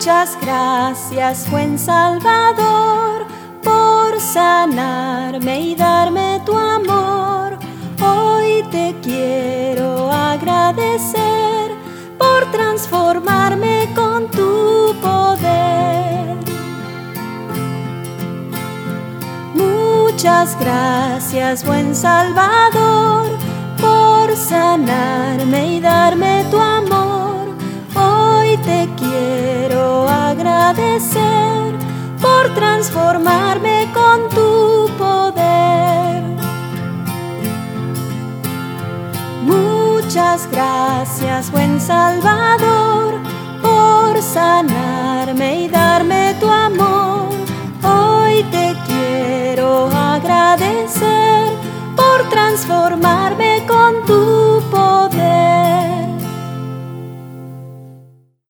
Muchas gracias, buen Salvador, por sanarme y darme tu amor. Hoy te quiero agradecer por transformarme con tu poder. Muchas gracias, buen Salvador, por sanarme y darme tu amor. Hoy te quiero agradecer por transformarme con tu poder. Muchas gracias, buen Salvador, por sanarme y darme tu amor. Hoy te quiero agradecer por transformarme